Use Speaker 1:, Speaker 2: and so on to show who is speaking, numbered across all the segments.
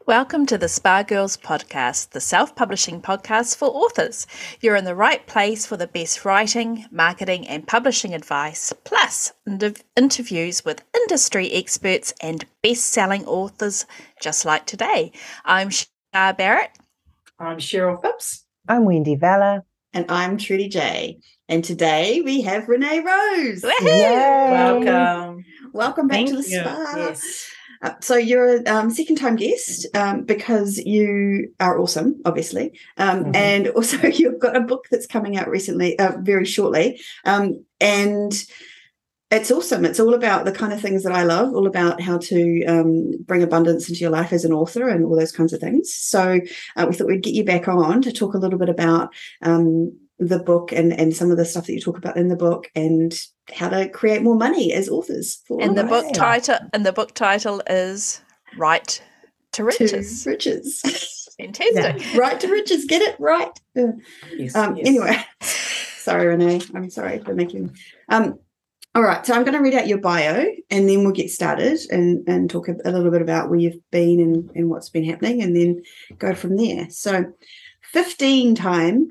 Speaker 1: Welcome to the Spa Girls podcast, the self-publishing podcast for authors. You're in the right place for the best writing, marketing and publishing advice, plus interviews with industry experts and best-selling authors just like today. I'm Shar Barrett.
Speaker 2: I'm Cheryl Phipps.
Speaker 3: I'm Wendy Valla.
Speaker 2: And I'm Trudy J. And today we have Renee Rose.
Speaker 1: Woohoo!
Speaker 2: Welcome back to the spa. Yes. So you're a second-time guest because you are awesome, obviously. And also you've got a book that's coming out recently, very shortly. And it's awesome. It's all about the kind of things that I love, all about how to bring abundance into your life as an author and all those kinds of things. So we thought we'd get you back on to talk a little bit about the book and some of the stuff that you talk about in the book and how to create more money as authors.
Speaker 1: And the book title is Right to Riches.
Speaker 2: To riches.
Speaker 1: Fantastic.
Speaker 2: Yeah. Right to riches. Get it right.
Speaker 3: Yes.
Speaker 2: Anyway, sorry, Renee. I'm sorry for making. All right, so I'm going to read out your bio and then we'll get started and talk a little bit about where you've been and what's been happening and then go from there. So 15-time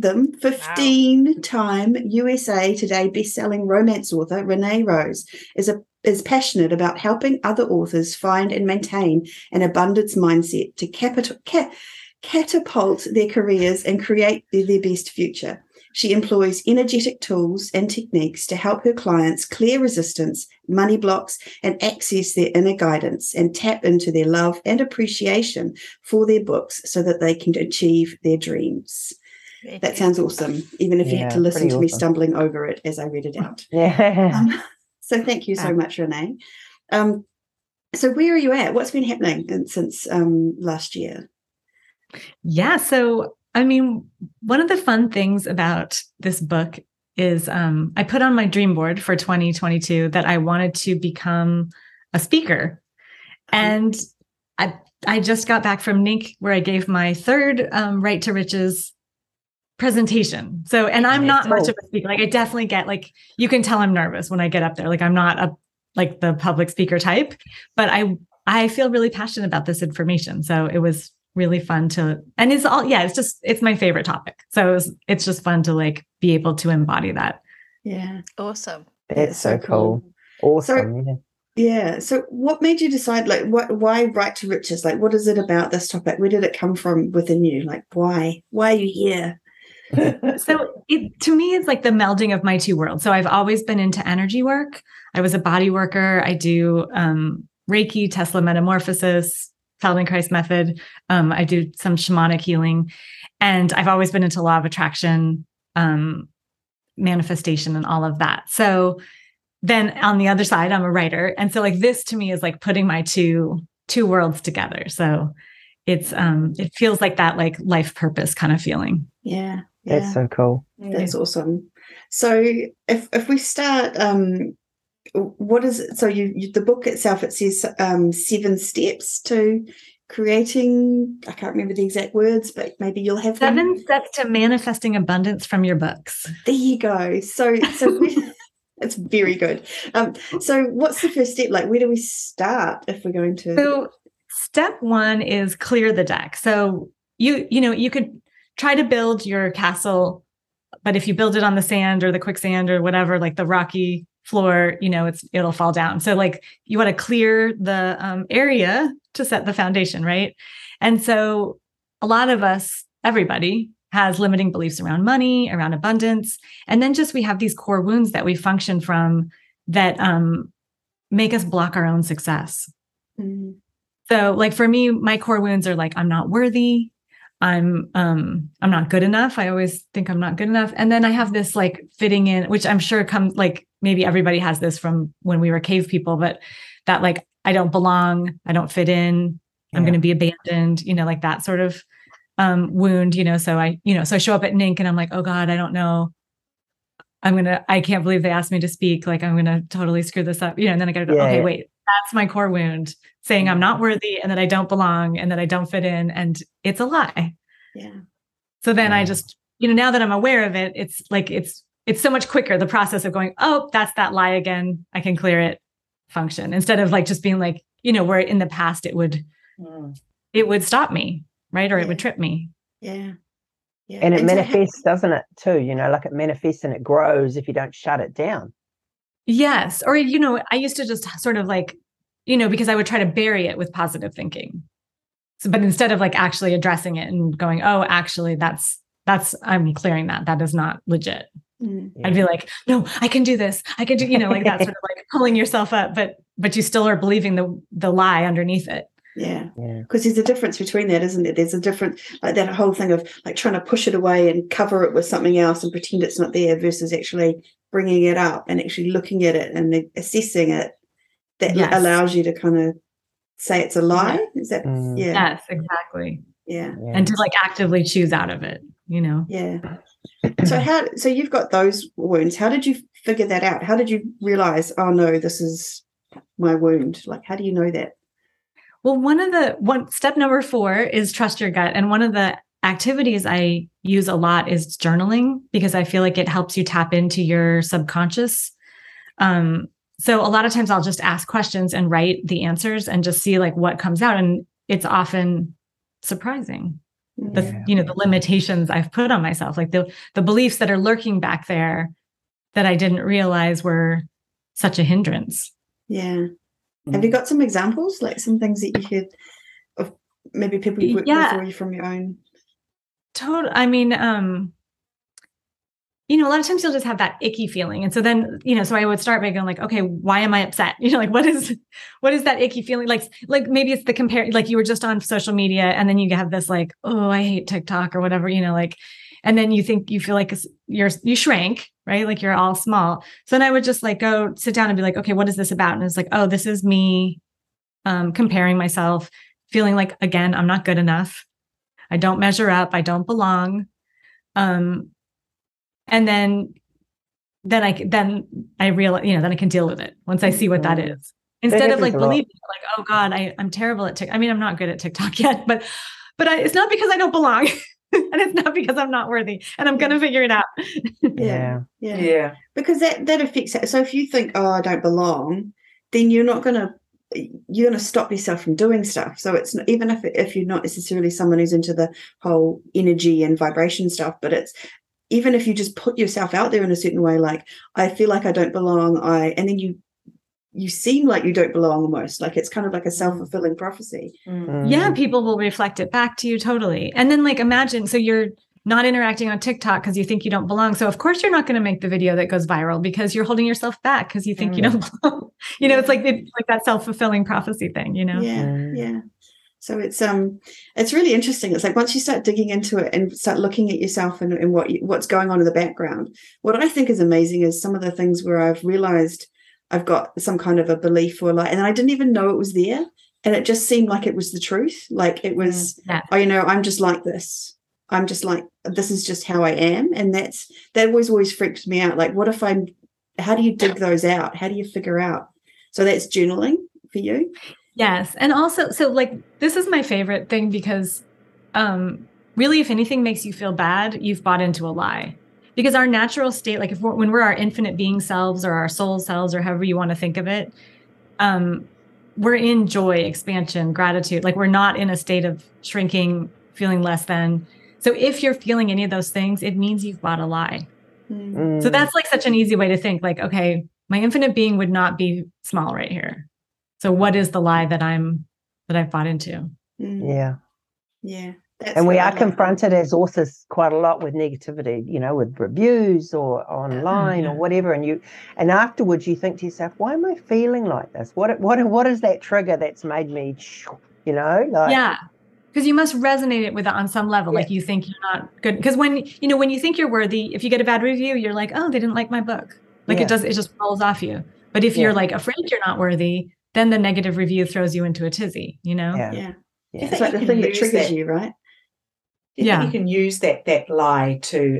Speaker 2: USA Today best-selling romance author Renee Rose is passionate about helping other authors find and maintain an abundance mindset to catapult their careers and create their best future. She employs energetic tools and techniques to help her clients clear resistance, money blocks, and access their inner guidance and tap into their love and appreciation for their books so that they can achieve their dreams. That sounds awesome, even if you had to listen to me stumbling over it as I read it out. So thank you so much, Renee. So where are you at? What's been happening since last year?
Speaker 4: Yeah, so I mean, one of the fun things about this book is I put on my dream board for 2022 that I wanted to become a speaker. And I just got back from NINC where I gave my third Right to Riches presentation. So, and I'm not much of a speaker. Like I definitely get you can tell I'm nervous when I get up there. Like I'm not the public speaker type, but I feel really passionate about this information. So it was really fun and it's my favorite topic. So it's just fun to be able to embody that.
Speaker 2: Yeah.
Speaker 1: Awesome.
Speaker 3: It's so cool. Awesome.
Speaker 2: So what made you decide, why Right to Riches? What is it about this topic? Where did it come from within you? Why are you here?
Speaker 4: So to me, it's like the melding of my two worlds. So I've always been into energy work. I was a body worker. I do Reiki, Tesla metamorphosis, Feldenkrais method. I do some shamanic healing, and I've always been into law of attraction, manifestation, and all of that. So then on the other side, I'm a writer, and so this to me is putting my two worlds together. So it's it feels like that life purpose kind of feeling.
Speaker 2: Yeah,
Speaker 3: that's so cool.
Speaker 2: That's awesome. So if we start. What is it? So the book itself, it says 7 steps to creating, I can't remember the exact words, but maybe you'll have
Speaker 4: 7 steps to manifesting abundance from your books.
Speaker 2: There you go. So it's very good. So what's the first step? Where do we start if we're going to?
Speaker 4: So step 1 is clear the deck. So you could try to build your castle, but if you build it on the sand or the quicksand or whatever, the rocky floor, it'll fall down. So you want to clear the area to set the foundation, right? And so a lot of us, everybody has limiting beliefs around money, around abundance. And then we have these core wounds that we function from that make us block our own success. Mm-hmm. So for me, my core wounds are I'm not worthy. I'm not good enough. I always think I'm not good enough. And then I have this fitting in, which I'm sure comes maybe everybody has this from when we were cave people, but that I don't belong, I don't fit in, I'm going to be abandoned, that sort of wound, so I show up at NINC and I'm oh God, I don't know. I can't believe they asked me to speak. I'm going to totally screw this up, and then I got to go, okay, wait, that's my core wound, saying I'm not worthy and that I don't belong and that I don't fit in. And it's a lie.
Speaker 2: Yeah.
Speaker 4: So then I just, now that I'm aware of it, it's so much quicker, the process of going, oh, that's that lie again. I can clear it, function, instead of just being where in the past it would it would stop me, right? Or
Speaker 2: Yeah.
Speaker 4: it would trip me.
Speaker 2: Yeah. Yeah.
Speaker 3: And it
Speaker 2: so
Speaker 3: manifests, doesn't it, too? Like it manifests and it grows if you don't shut it down.
Speaker 4: Yes. Or, I used to just sort of like, because I would try to bury it with positive thinking. So, but instead of like actually addressing it and going, oh, actually that's, I'm clearing that. That is not legit. I'd be like, no, I can do this. I can do, like that sort of like pulling yourself up, but you still are believing the lie underneath it.
Speaker 2: Yeah. Because there's a difference between that, isn't there? There's a different, like that whole thing of like trying to push it away and cover it with something else and pretend it's not there versus actually bringing it up and actually looking at it and assessing it. That allows you to kind of say it's a lie. Is that? Yeah.
Speaker 4: Yes, exactly.
Speaker 2: Yeah.
Speaker 4: And to like actively choose out of it,
Speaker 2: Yeah. So you've got those wounds. How did you figure that out? How did you realize, oh no, this is my wound? Like, how do you know that?
Speaker 4: Well, step number 4 is trust your gut. And one of the activities I use a lot is journaling because I feel like it helps you tap into your subconscious. So a lot of times I'll just ask questions and write the answers and just see like what comes out. And it's often surprising. The limitations I've put on myself, like the beliefs that are lurking back there that I didn't realize were such a hindrance.
Speaker 2: Yeah. Have you got some examples, like some things that you could, of maybe people you've worked with or you from your own?
Speaker 4: I mean, a lot of times you'll just have that icky feeling. And so then, so I would start by going like, okay, why am I upset? Like, what is that icky feeling? Like maybe it's the compare, like you were just on social media and then you have this like, oh, I hate TikTok or whatever, and then you feel like you shrank, right? Like you're all small. So then I would just like go sit down and be like, okay, what is this about? And it's like, oh, this is me comparing myself, feeling like, again, I'm not good enough. I don't measure up. I don't belong. And then I realize, then I can deal with it once I see what that is. Instead of like believing like, oh God, I'm terrible at TikTok. I mean, I'm not good at TikTok yet, but it's not because I don't belong. And it's not because I'm not worthy and I'm going to figure it out.
Speaker 2: Yeah. Because that affects it. So if you think, oh, I don't belong, then you're going to stop yourself from doing stuff. So it's not, even if you're not necessarily someone who's into the whole energy and vibration stuff, but it's, even if you just put yourself out there in a certain way, like, I feel like I don't belong, and then you seem like you don't belong almost, like it's kind of like a self-fulfilling prophecy.
Speaker 4: Yeah, people will reflect it back to you totally. And then like imagine, so you're not interacting on TikTok because you think you don't belong. So of course you're not going to make the video that goes viral because you're holding yourself back because you think you don't belong. It's like that self-fulfilling prophecy thing,
Speaker 2: Yeah. So it's really interesting. It's like once you start digging into it and start looking at yourself and what's going on in the background, what I think is amazing is some of the things where I've realized I've got some kind of a belief or like, and I didn't even know it was there. And it just seemed like it was the truth. Like it was, I'm just like this. I'm just like, this is just how I am. And that always freaked me out. Like, how do you dig those out? How do you figure out? So that's journaling for you.
Speaker 4: Yes. And also, so like, this is my favorite thing because really, if anything makes you feel bad, you've bought into a lie. Because our natural state, like when we're our infinite being selves or our soul selves or however you want to think of it, we're in joy, expansion, gratitude. Like we're not in a state of shrinking, feeling less than. So if you're feeling any of those things, it means you've bought a lie. So that's like such an easy way to think like, okay, my infinite being would not be small right here. So what is the lie that I've bought into?
Speaker 3: Yeah.
Speaker 2: Yeah.
Speaker 3: And we are confronted as authors quite a lot with negativity, with reviews or online or whatever. And afterwards you think to yourself, why am I feeling like this? What is that trigger that's made me,
Speaker 4: yeah. Because you must resonate it with it on some level. Like you think you're not good. Because when you think you're worthy, if you get a bad review, you're like, oh, they didn't like my book. Like it just rolls off you. But if you're like afraid you're not worthy, then the negative review throws you into a tizzy,
Speaker 2: Yeah. It's like the thing that triggers you, right?
Speaker 5: You can use that lie to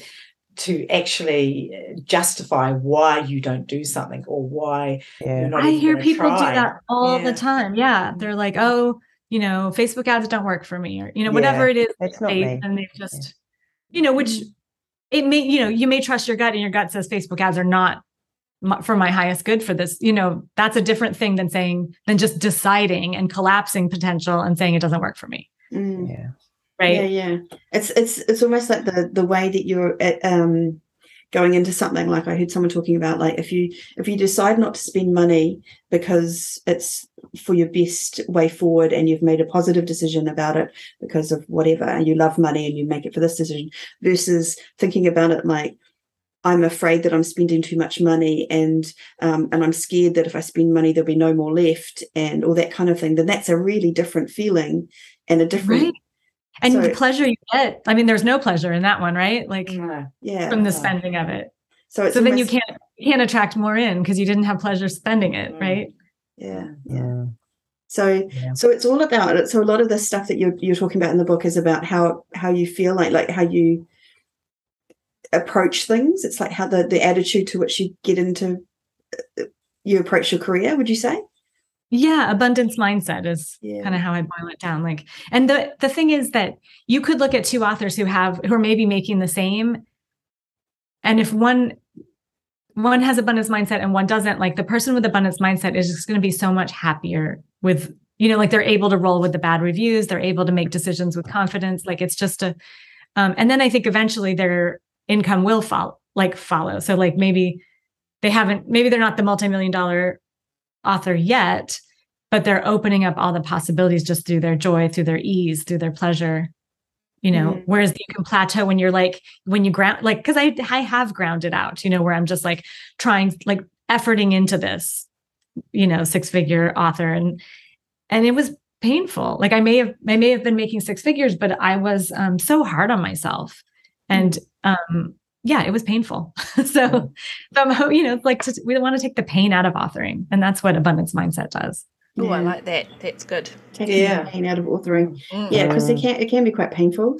Speaker 5: actually justify why you don't do something or why you're not.
Speaker 4: I hear people
Speaker 5: try.
Speaker 4: do that all the time. Yeah, they're like, oh, Facebook ads don't work for me, or whatever it is.
Speaker 3: It's not me.
Speaker 4: And they've just, which it may, you may trust your gut, and your gut says Facebook ads are not for my highest good for this, that's a different thing than just deciding and collapsing potential and saying it doesn't work for me.
Speaker 3: Yeah.
Speaker 4: Right.
Speaker 2: Yeah. It's almost like the way that you're going into something. Like I heard someone talking about, like if you decide not to spend money because it's for your best way forward and you've made a positive decision about it because of whatever, and you love money and you make it for this decision, versus thinking about it like, I'm afraid that I'm spending too much money and I'm scared that if I spend money, there'll be no more left and all that kind of thing, then that's a really different feeling and a different...
Speaker 4: Right. And the pleasure you get, I mean, there's no pleasure in that one, right? Like from the spending of it. So then you can't attract more in because you didn't have pleasure spending it, right?
Speaker 2: Yeah. So it's all about it. So a lot of the stuff that you're talking about in the book is about how you feel like how you approach things. It's like how the attitude to which you get into, you approach your career, would you say?
Speaker 4: Yeah, abundance mindset is kind of how I boil it down. Like, and the thing is that you could look at two authors who are maybe making the same, and if one has abundance mindset and one doesn't, like the person with abundance mindset is just going to be so much happier with, like they're able to roll with the bad reviews, they're able to make decisions with confidence. Like it's just and then I think eventually their income will follow. So like maybe they're not the multi-million-dollar author yet, but they're opening up all the possibilities just through their joy, through their ease, through their pleasure, whereas you can plateau when you ground, like, cause I have grounded out, where I'm just like trying, like efforting into this, 6-figure author. And it was painful. Like I may have been making 6 figures, but I was so hard on myself. And it was painful. So it's like we want to take the pain out of authoring, and that's what abundance mindset does.
Speaker 1: Oh, I like that. That's good.
Speaker 2: Taking the pain out of authoring. Yeah, because it can be quite painful.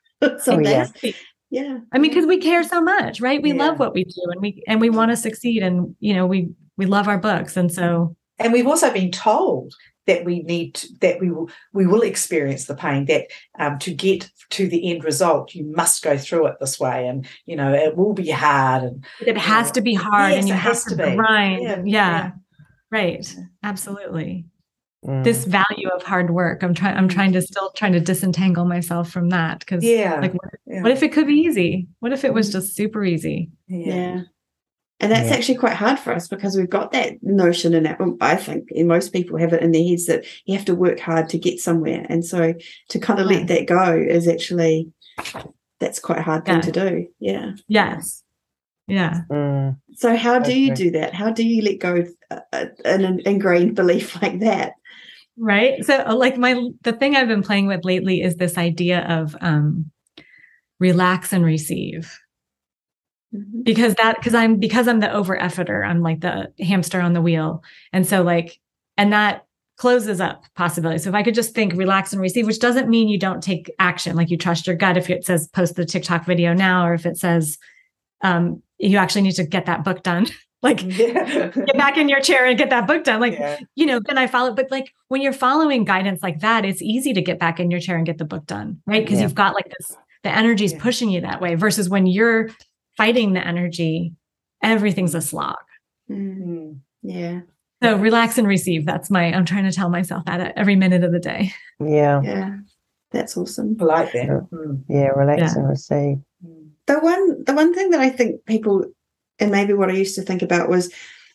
Speaker 2: Yeah.
Speaker 4: I mean, because we care so much, right? We love what we do, and we want to succeed, and we love our books, and so.
Speaker 5: And we've also been told that we will experience the pain, that to get to the end result, you must go through it this way, and it will be hard, and
Speaker 4: it has to be hard, and you have to grind.
Speaker 5: Yeah.
Speaker 4: Right. Absolutely. This value of hard work. I'm trying to disentangle myself from that, because what if it could be easy? What if it was just super easy?
Speaker 2: Yeah. And that's actually quite hard for us, because we've got that notion in that, I think, and most people have it in their heads, that you have to work hard to get somewhere. And so to kind of let that go is actually, that's quite a hard thing to do. Yeah.
Speaker 4: Yes. Yeah.
Speaker 2: So how do you do that? How do you let go of an ingrained belief like that?
Speaker 4: Right. So like the thing I've been playing with lately is this idea of relax and receive. Because I'm the over efforter, I'm like the hamster on the wheel. And so and that closes up possibilities. So if I could just think relax and receive, which doesn't mean you don't take action, like you trust your gut. If it says post the TikTok video now, or if it says you actually need to get that book done, get back in your chair and get that book done. Then I follow. But when you're following guidance like that, it's easy to get back in your chair and get the book done, right? Because you've got the energy is pushing you that way, versus when you're fighting the energy, everything's a slog.
Speaker 2: Mm-hmm. Yeah.
Speaker 4: So relax and receive. I'm trying to tell myself that every minute of the day.
Speaker 3: Yeah.
Speaker 2: Yeah. That's awesome.
Speaker 5: I like that.
Speaker 3: Yeah. Relax and receive.
Speaker 2: The one thing that I think people, and maybe what I used to think about was,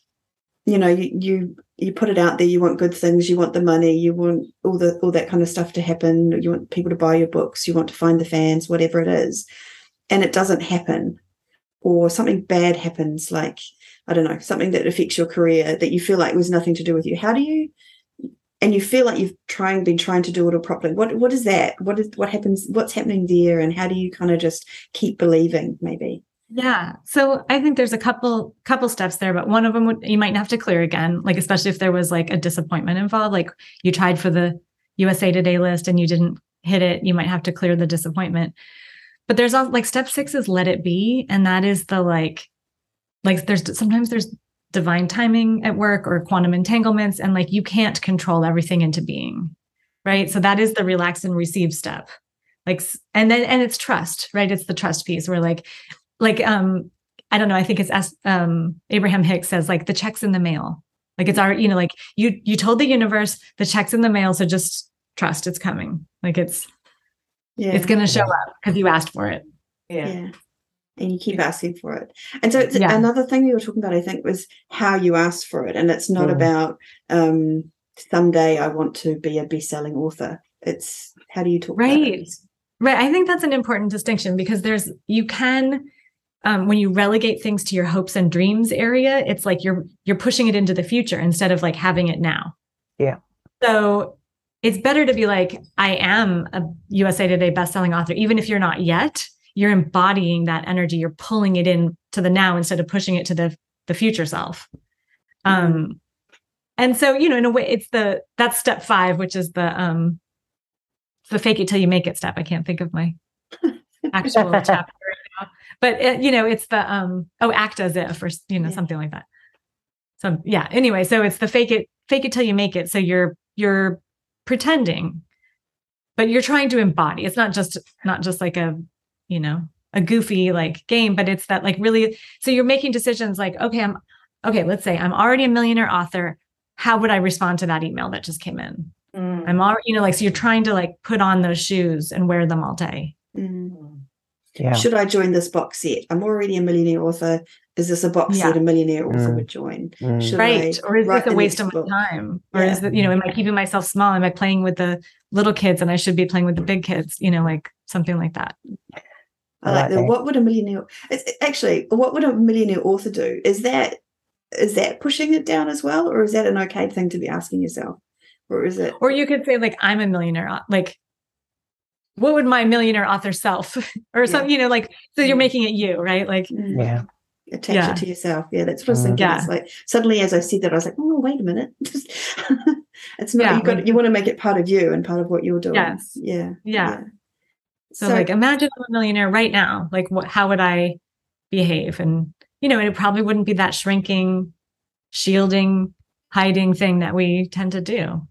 Speaker 2: you put it out there, you want good things, you want the money, you want all that kind of stuff to happen, you want people to buy your books, you want to find the fans, whatever it is, and it doesn't happen. Or something bad happens, like, I don't know, something that affects your career that you feel like was nothing to do with you. How do you, and you feel like you've been trying to do it all properly. What is that? What happens? What's happening there? And how do you kind of just keep believing, maybe?
Speaker 4: Yeah. So I think there's a couple steps there, but one of them you might have to clear again, especially if there was a disappointment involved, like you tried for the USA Today list and you didn't hit it, you might have to clear the disappointment. But there's also step 6 is let it be. And that is the sometimes there's divine timing at work or quantum entanglements, and you can't control everything into being, right? So that is the relax and receive step. And it's trust, right? It's the trust piece where I I don't know. I think it's as Abraham Hicks says, like the check's in the mail. Like it's our, like you told the universe the check's in the mail. So just trust it's coming. Like it's going to show up because you asked for it.
Speaker 2: Yeah. And you keep asking for it. And so it's another thing you were talking about, I think, was how you ask for it. And it's not about someday I want to be a best-selling author. It's how do you talk about it?
Speaker 4: Right. I think that's an important distinction because you can, when you relegate things to your hopes and dreams area, it's like you're pushing it into the future instead of like having it now.
Speaker 3: Yeah.
Speaker 4: So it's better to be like, I am a USA Today bestselling author, even if you're not yet. You're embodying that energy. You're pulling it in to the now instead of pushing it to the future self. And so, in a way, that's step 5, which is the fake it till you make it step. I can't think of my actual chapter right now, but it's the act as if, or something like that. So anyway, so it's the fake it till you make it. So you're pretending, but you're trying to embody. It's not just like a goofy like game, but it's that like really, so you're making decisions like, let's say I'm already a millionaire author. How would I respond to that email that just came in? I'm already, so you're trying to like put on those shoes and wear them all day.
Speaker 3: Yeah.
Speaker 2: Should I join this box set? I'm already a millionaire author. Is this a box set a millionaire author would join? Should
Speaker 4: or is this a waste of my time? Or is it, am I keeping myself small? Am I playing with the little kids and I should be playing with the big kids? Like something like that.
Speaker 2: I like that. What would a millionaire author do? Is that pushing it down as well? Or is that an okay thing to be asking yourself? Or is it?
Speaker 4: Or you could say like, I'm a millionaire, like, what would my millionaire author self or something, so you're making it you, right? Like,
Speaker 2: attach it to yourself. Yeah, that's what I was thinking. It's like suddenly as I said that, I was like, oh, wait a minute. It's not, you want to make it part of you and part of what you're doing.
Speaker 4: Yes.
Speaker 2: Yeah.
Speaker 4: So like, imagine I'm a millionaire right now. Like, how would I behave? And, and it probably wouldn't be that shrinking, shielding, hiding thing that we tend to do,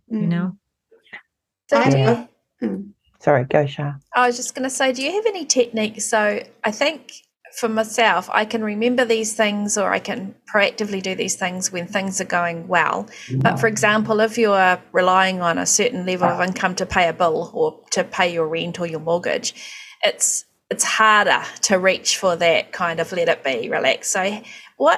Speaker 1: So
Speaker 3: Sorry, go, Shah.
Speaker 1: I was just going to say, do you have any techniques? So I think for myself, I can remember these things or I can proactively do these things when things are going well. But for example, if you're relying on a certain level of income to pay a bill or to pay your rent or your mortgage, it's harder to reach for that kind of let it be, relax. So what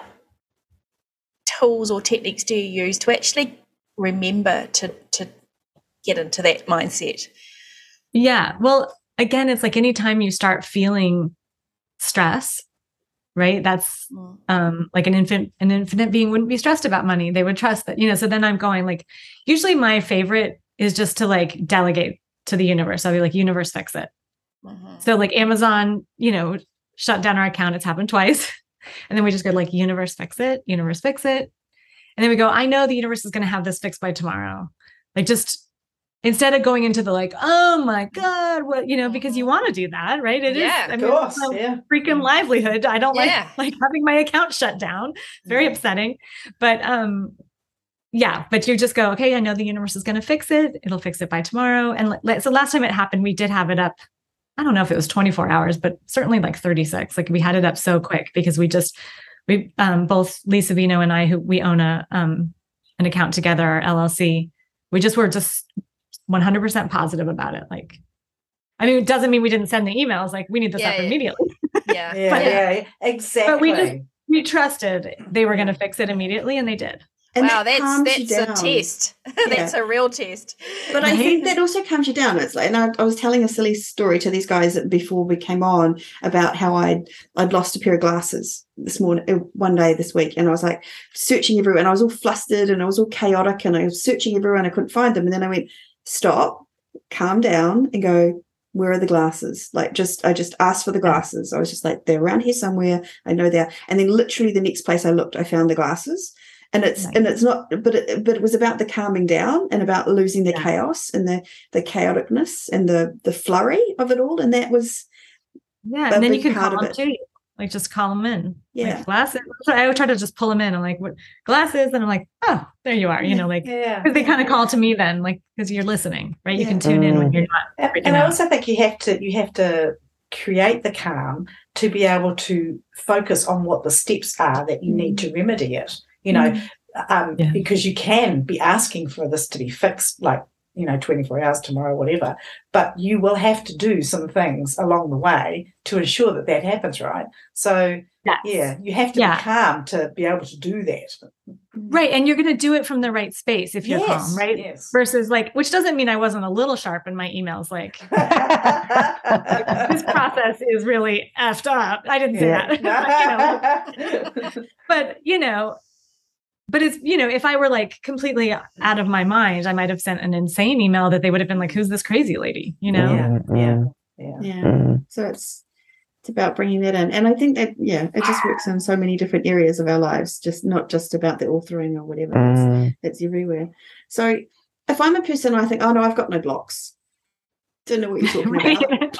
Speaker 1: tools or techniques do you use to actually remember to get into that mindset?
Speaker 4: Yeah. Well, again, it's like anytime you start feeling stress, right? That's like an infinite being wouldn't be stressed about money. They would trust that, so then I'm going like, usually my favorite is just to like delegate to the universe. I'll be like, universe, fix it. So like Amazon, shut down our account. It's happened twice. And then we just go like, universe, fix it, universe, fix it. And then we go, I know the universe is going to have this fixed by tomorrow. Like just instead of going into the like, oh my God, what, because you want to do that, right? It is, I mean, it's a freaking livelihood. I don't like having my account shut down. It's very upsetting. But but you just go, okay, I know the universe is going to fix it. It'll fix it by tomorrow. And so last time it happened, we did have it up. I don't know if it was 24 hours, but certainly like 36. Like we had it up so quick because we both Lisa Vino and I, who we own an account together, our LLC, we just were just 100% positive about it. Like, I mean, it doesn't mean we didn't send the emails. Like, we need this up immediately.
Speaker 5: Exactly.
Speaker 4: But we trusted they were going to fix it immediately, and they did.
Speaker 2: And
Speaker 1: wow, that's a test. That's a real test.
Speaker 2: But I think that also calms you down. It's like, and I was telling a silly story to these guys before we came on about how I'd lost a pair of glasses one day this week, and I was like searching everywhere, and I was all flustered and I was all chaotic, and I was searching everywhere and I couldn't find them. And then I went, stop, calm down, and go, where are the glasses? Like, I just asked for the glasses. I was just like, they're around here somewhere. I know they're. And then literally the next place I looked, I found the glasses. And it's not, but it was about the calming down and about losing the chaos and the chaoticness and the flurry of it all. And that was
Speaker 4: and then you can call them too. Like, just call them in. Like, glasses. I would try to just pull them in. I'm like, what glasses? And I'm like, oh, there you are. Because they kind of call to me then, like, because you're listening, right? You can tune in when you're not.
Speaker 5: And I also think you have to create the calm to be able to focus on what the steps are that you need to remedy it, because you can be asking for this to be fixed, like, 24 hours tomorrow, whatever, but you will have to do some things along the way to ensure that that happens, right? So, you have to be calm to be able to do that.
Speaker 4: Right. And you're going to do it from the right space if you're calm, right?
Speaker 5: Yes.
Speaker 4: Versus which doesn't mean I wasn't a little sharp in my emails. Like, this process is really effed up. I didn't say that. But it's, if I were like completely out of my mind, I might have sent an insane email that they would have been like, who's this crazy lady?
Speaker 5: Yeah.
Speaker 2: So it's about bringing that in. And I think that, it just works in so many different areas of our lives, just not just about the authoring or whatever. It's everywhere. So if I'm a person, I think, oh no, I've got no blocks. Don't know what you're talking about.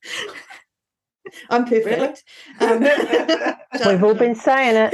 Speaker 2: I'm perfect.
Speaker 3: We've all been saying it.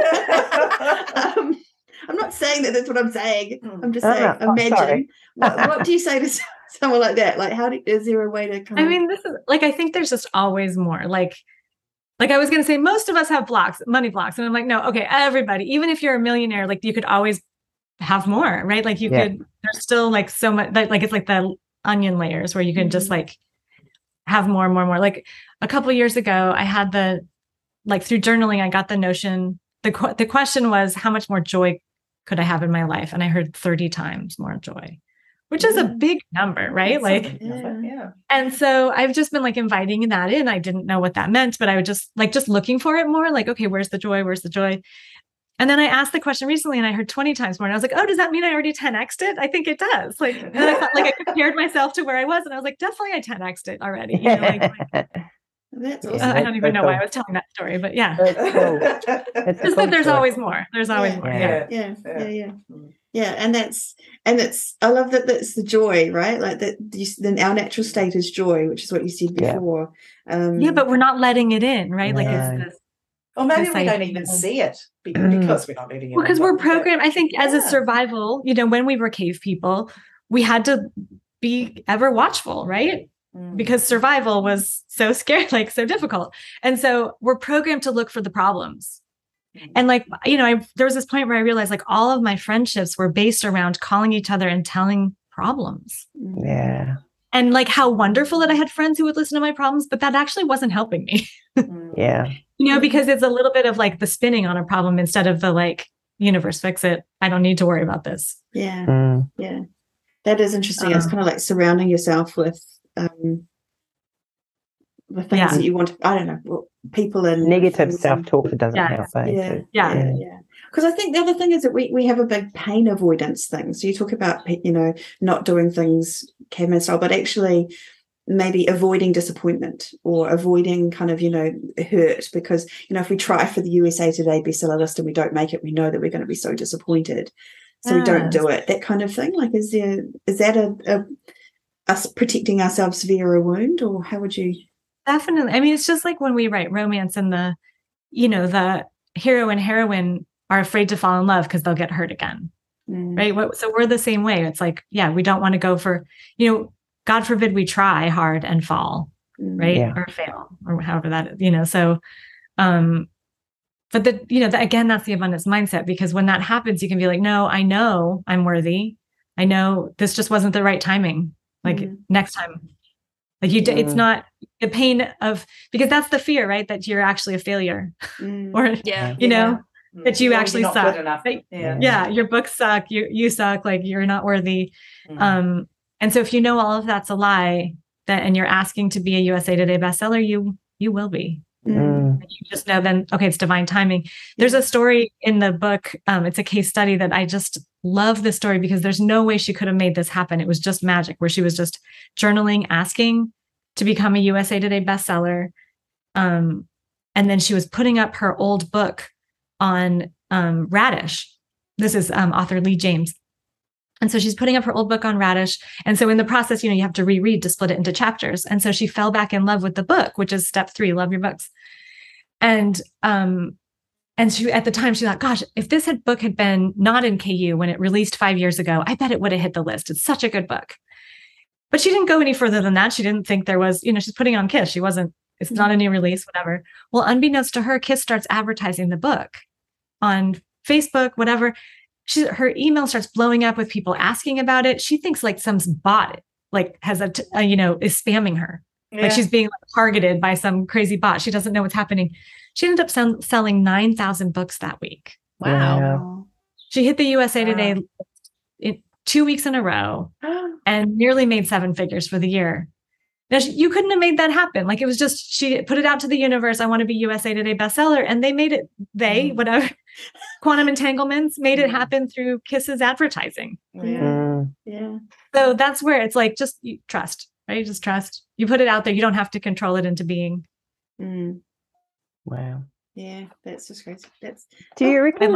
Speaker 2: I'm not saying that that's what I'm saying. I'm just saying, imagine. What do you say to someone like that? Like, is there a way to kind of...
Speaker 4: I mean, this is like, I think there's just always more. Like I was going to say, most of us have blocks, money blocks. And I'm like, no, okay, everybody, even if you're a millionaire, like you could always have more, right? Like you could, there's still like so much, like it's like the onion layers where you can just like have more and more and more. Like a couple of years ago, I had through journaling, I got the notion, the question was, how much more joy could I have in my life? And I heard 30 times more joy, which is a big number, right? And so I've just been like inviting that in. I didn't know what that meant, but I would just looking for it more, like, okay, where's the joy? Where's the joy? And then I asked the question recently and I heard 20 times more. And I was like, oh, does that mean I already 10x'd it? I think it does. Like, and I thought, like, I compared myself to where I was and I was like, definitely I 10x'd it already.
Speaker 2: That's awesome.
Speaker 4: I don't even know why I was telling that story, but yeah.
Speaker 3: That's cool. It's
Speaker 4: just that there's always more. There's always more.
Speaker 2: Yeah. And I love that that's the joy, right? Like that then our natural state is joy, which is what you said before.
Speaker 4: But we're not letting it in, right? Like it's this.
Speaker 5: Or maybe we don't even see it because we're not letting it in.
Speaker 4: Because we're programmed, I think, as a survival, when we were cave people, we had to be ever watchful, right? Because survival was so scary, like so difficult. And so we're programmed to look for the problems. And like, there was this point where I realized like all of my friendships were based around calling each other and telling problems.
Speaker 3: Yeah.
Speaker 4: And like how wonderful that I had friends who would listen to my problems, but that actually wasn't helping me.
Speaker 3: Yeah.
Speaker 4: Because it's a little bit of like the spinning on a problem instead of the like, universe, fix it. I don't need to worry about this.
Speaker 2: Yeah. Yeah. That is interesting. It's kind of like surrounding yourself with the things that you want. I don't know, people and
Speaker 3: negative self-talk that doesn't help.
Speaker 2: Yeah. Because I think the other thing is that we have a big pain avoidance thing. So you talk about not doing things caveman style, but actually maybe avoiding disappointment or avoiding kind of hurt, because if we try for the USA Today bestseller list and we don't make it, we know that we're going to be so disappointed, so we don't do it. That kind of thing. Like, is that us protecting ourselves via a wound, or how would you?
Speaker 4: Definitely. I mean, it's just like when we write romance and the hero and heroine are afraid to fall in love because they'll get hurt again. Right. So we're the same way. It's like, we don't want to go for, God forbid we try hard and fall, right. Or fail or however that is, so, but again, that's the abundance mindset, because when that happens, you can be like, no, I know I'm worthy. I know this just wasn't the right timing. Like next time, like it's not the pain of, because that's the fear, right? That you're actually a failure or, that you actually suck. Your books suck. You suck. Like you're not worthy. And so if you know all of that's a lie, and you're asking to be a USA Today bestseller, you will be. And you just know then, okay, it's divine timing. There's a story in the book. It's a case study that I just love this story because there's no way she could have made this happen. It was just magic, where she was just journaling, asking to become a USA Today bestseller. And then she was putting up her old book on Radish. This is author Lee James. And so she's putting up her old book on Radish. And so in the process, you have to reread to split it into chapters. And so she fell back in love with the book, which is step 3, love your books. And she, at the time, she thought, gosh, if this book had been not in KU when it released 5 years ago, I bet it would have hit the list. It's such a good book. But she didn't go any further than that. She didn't think there was, she's putting on Kiss. It's not a new release, whatever. Well, unbeknownst to her, Kiss starts advertising the book on Facebook, whatever. Her email starts blowing up with people asking about it. She thinks like some bot has is spamming her. Yeah. Like she's being targeted by some crazy bot. She doesn't know what's happening. She ended up selling 9,000 books that week.
Speaker 1: Wow.
Speaker 3: Yeah.
Speaker 4: She hit the USA Today in 2 weeks in a row and nearly made 7 figures for the year. Now, you couldn't have made that happen. Like, it was just, she put it out to the universe. I want to be USA Today bestseller. And they made it, whatever, Quantum Entanglements made it happen through Kiss's advertising.
Speaker 2: Yeah. Yeah.
Speaker 4: So that's where it's like, just you trust, right? Just trust. You put it out there. You don't have to control it into being.
Speaker 2: Mm.
Speaker 3: Wow.
Speaker 2: Yeah, that's just crazy.
Speaker 3: Do you reckon,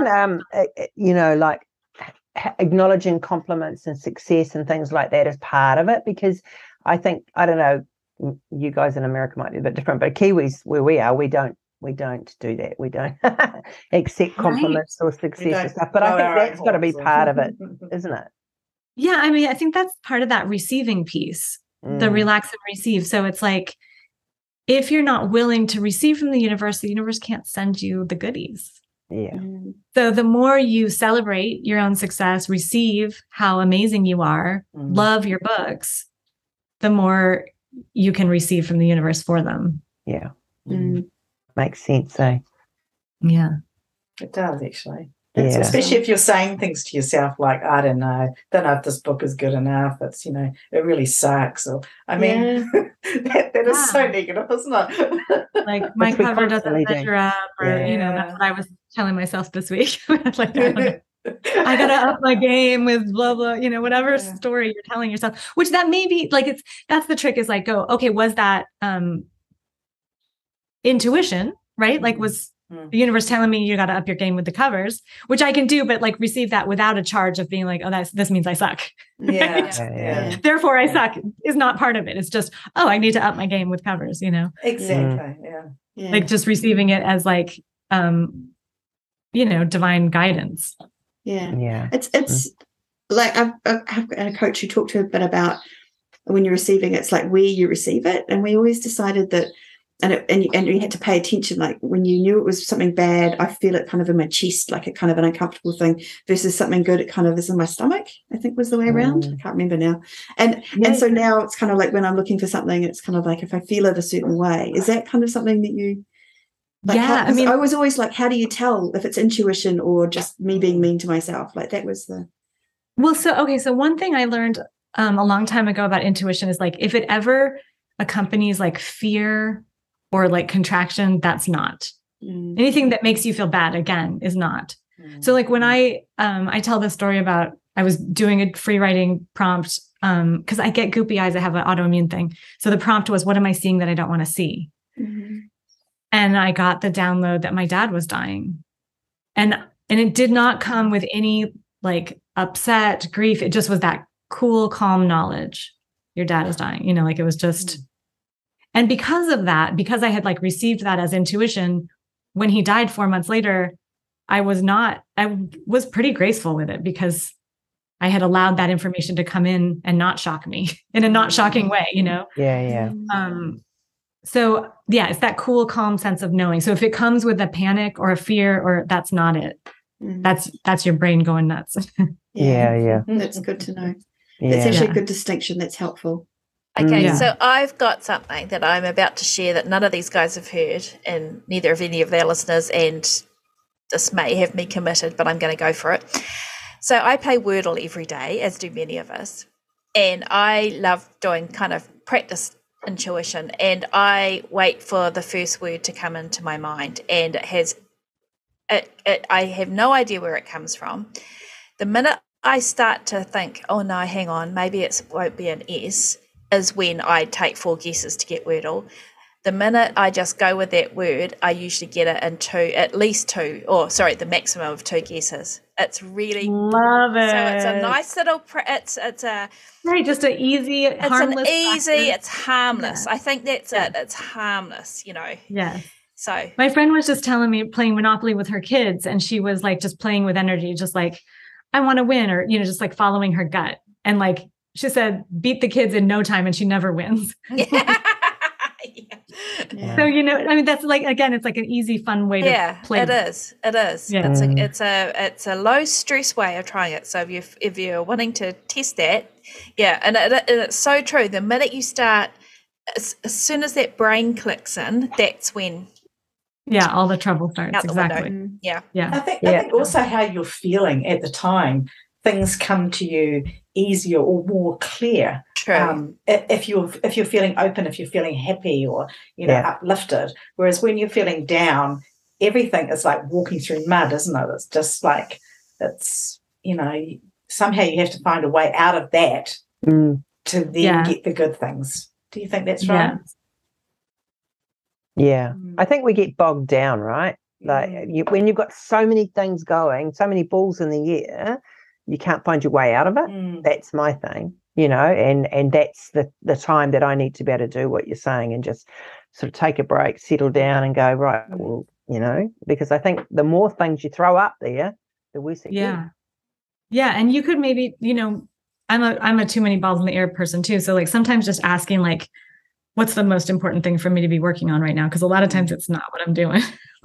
Speaker 3: like acknowledging compliments and success and things like that is part of it? Because I think, I don't know, you guys in America might be a bit different, but Kiwis, where we are, we don't do that. We don't accept compliments or success and stuff. But I think that's got to be part of it, isn't it?
Speaker 4: Yeah, I mean, I think that's part of that receiving piece, the relax and receive. So it's like, if you're not willing to receive from the universe can't send you the goodies.
Speaker 3: Yeah.
Speaker 4: So the more you celebrate your own success, receive how amazing you are, love your books, the more you can receive from the universe for them.
Speaker 3: Yeah. Makes sense, eh?
Speaker 4: Yeah.
Speaker 5: It does, actually.
Speaker 3: Yeah.
Speaker 5: Especially if you're saying things to yourself like, I don't know if this book is good enough. It's, it really sucks. Or, I mean, that is so negative, isn't it?
Speaker 4: Like, my cover doesn't measure up, or, that's what I was telling myself this week. Like, I gotta up my game with blah, blah, whatever story you're telling yourself, which that may be like, that's the trick, is like, go, okay, was that intuition, right? Like, was the universe telling me you got to up your game with the covers, which I can do, but like receive that without a charge of being like, oh, this means I suck.
Speaker 2: Yeah.
Speaker 4: Therefore I suck is not part of it. It's just, oh, I need to up my game with covers,
Speaker 5: Exactly. Yeah.
Speaker 4: Like just receiving it as like, divine guidance.
Speaker 2: Yeah. It's like I've a coach who talked to a bit about when you're receiving it's like where you receive it, and we always decided that and you had to pay attention, like when you knew it was something bad, I feel it kind of in my chest, like a kind of an uncomfortable thing, versus something good, it kind of is in my stomach, I think was the way around. I can't remember now. And so now it's kind of like when I'm looking for something, it's kind of like if I feel it a certain way, is that kind of something that you like? I was always like, how do you tell if it's intuition or just me being mean to myself? Like that was the
Speaker 4: so one thing I learned a long time ago about intuition is like, if it ever accompanies like fear or like contraction, that's not. Anything that makes you feel bad, again, is not. So like when I tell this story about, I was doing a free writing prompt because I get goopy eyes. I have an autoimmune thing. So the prompt was, what am I seeing that I don't want to see? And I got the download that my dad was dying. And it did not come with any like upset, grief. It just was that cool, calm knowledge. Your dad is dying, like it was just... And because of that, because I had like received that as intuition, when he died 4 months later, I was pretty graceful with it because I had allowed that information to come in and not shock me in a not shocking way,
Speaker 3: Yeah.
Speaker 4: So yeah, it's that cool, calm sense of knowing. So if it comes with a panic or a fear, or that's not it, that's your brain going nuts.
Speaker 3: Yeah.
Speaker 2: That's good to know. That's actually a good distinction. That's helpful.
Speaker 1: Okay, so I've got something that I'm about to share that none of these guys have heard, and neither of any of their listeners, and this may have me committed, but I'm going to go for it. So I play Wordle every day, as do many of us, and I love doing kind of practice intuition, and I wait for the first word to come into my mind, and I have no idea where it comes from. The minute I start to think, oh no, hang on, maybe it won't be an S, is when I take 4 guesses to get Wordle. The minute I just go with that word, I usually get it in the maximum of 2 guesses. It's really
Speaker 4: love it.
Speaker 1: So it's a nice little. It's a
Speaker 4: right, just an easy, harmless.
Speaker 1: It's harmless. Yeah. I think that's it. It's harmless,
Speaker 4: Yeah.
Speaker 1: So
Speaker 4: my friend was just telling me playing Monopoly with her kids, and she was like just playing with energy, just like I want to win, or just like following her gut, and like she said, beat the kids in no time, and she never wins.
Speaker 1: Yeah.
Speaker 4: So, I mean, that's like, again, it's like an easy, fun way to play.
Speaker 1: It is.
Speaker 4: Yeah.
Speaker 1: It's a low stress way of trying it. So if you're wanting to test that, and it's so true. The minute you start, as soon as that brain clicks in, that's when
Speaker 4: all the trouble starts.
Speaker 1: Out
Speaker 4: exactly.
Speaker 1: the window. Yeah.
Speaker 5: I think also how you're feeling at the time, things come to you easier or more clear.
Speaker 1: True.
Speaker 5: If you're feeling open, if you're feeling happy or uplifted, whereas when you're feeling down, everything is like walking through mud, isn't it? It's just like somehow you have to find a way out of that to then get the good things. Do you think that's right?
Speaker 3: Yeah. I think we get bogged down, right? Like when you've got so many things going, so many balls in the air, you can't find your way out of it. That's my thing, and that's the time that I need to be able to do what you're saying and just sort of take a break, settle down and go, right, well, because I think the more things you throw up there, the worse it gets.
Speaker 4: Yeah. And you could maybe, I'm a too many balls in the air person too. So like sometimes just asking like, what's the most important thing for me to be working on right now? Because a lot of times it's not what I'm doing.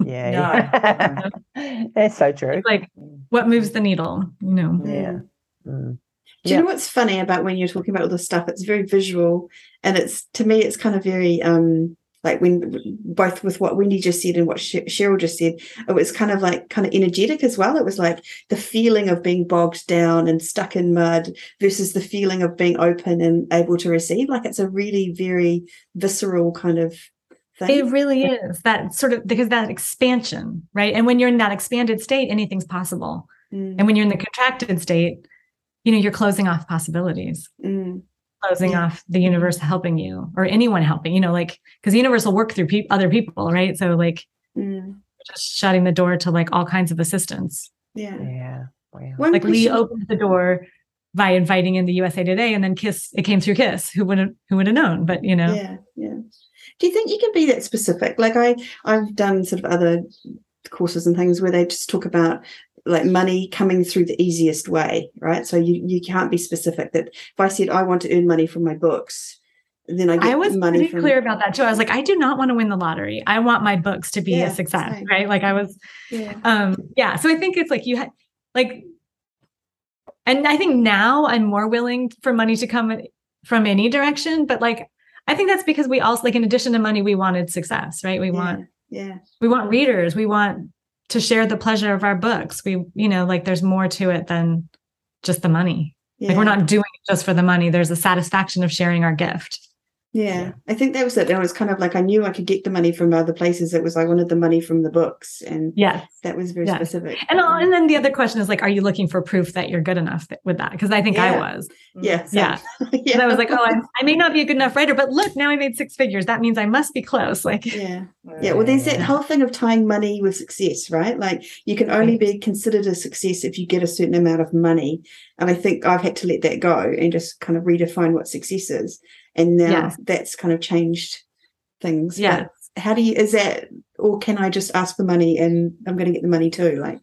Speaker 3: Yeah. That's so true.
Speaker 4: It's like what moves the needle,
Speaker 3: Yeah.
Speaker 2: Do you know what's funny about when you're talking about all this stuff? It's very visual, and to me it's kind of very like when both with what Wendy just said and what Cheryl just said, it was kind of energetic as well. It was like the feeling of being bogged down and stuck in mud versus the feeling of being open and able to receive. Like it's a really very visceral kind of thing.
Speaker 4: It really is that sort of, because that expansion, right? And when you're in that expanded state, anything's possible. And when you're in the contracted state, you're closing off possibilities. Closing off the universe helping you or anyone helping, because the universe will work through other people, right? So just shutting the door to like all kinds of assistance.
Speaker 3: Wow.
Speaker 4: Like Lee opened the door by inviting in the USA Today, and then it came through KISS. Who would have known? But
Speaker 2: Yeah. Do you think you can be that specific? Like I've done sort of other courses and things where they just talk about like money coming through the easiest way, right? So you can't be specific. That if I said I want to earn money from my books, then I was money
Speaker 4: pretty clear about that too. I was like, I do not want to win the lottery. I want my books to be a success, same. Right? Like I was, So I think it's like you had like, and I think now I'm more willing for money to come from any direction, but like I think that's because we also, like, in addition to money, we wanted success, right? We want readers. We want to share the pleasure of our books. We, like there's more to it than just the money. Like we're not doing it just for the money. There's a satisfaction of sharing our gift.
Speaker 2: Yeah, I think that was it. It was kind of like I knew I could get the money from other places. It was I wanted the money from the books, and that was very specific.
Speaker 4: And then the other question is like, are you looking for proof that you're good enough with that? Because I think I was.
Speaker 2: Yeah.
Speaker 4: And I was like, I may not be a good enough writer, but look, now I made 6 figures. That means I must be close. Like,
Speaker 2: Well, there's that whole thing of tying money with success, right? Like you can only be considered a success if you get a certain amount of money. And I think I've had to let that go and just kind of redefine what success is. And now that's kind of changed things.
Speaker 4: Yeah.
Speaker 2: But how is that, or can I just ask for money and I'm going to get the money too? Like,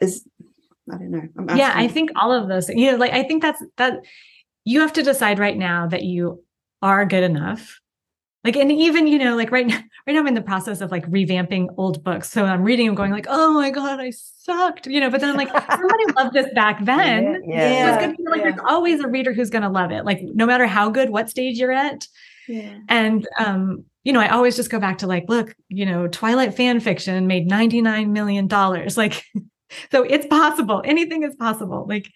Speaker 2: I don't know.
Speaker 4: I think all of those, like, I think that you have to decide right now that you are good enough. Like, and even, like right now I'm in the process of like revamping old books. So I'm reading them going like, oh my God, I sucked, but then I'm like, somebody loved this back then. So it's going to be like, there's always a reader who's going to love it. Like no matter how good, what stage you're at.
Speaker 2: Yeah.
Speaker 4: And, I always just go back to like, look, Twilight fan fiction made $99 million. Like, so it's possible. Anything is possible. Like,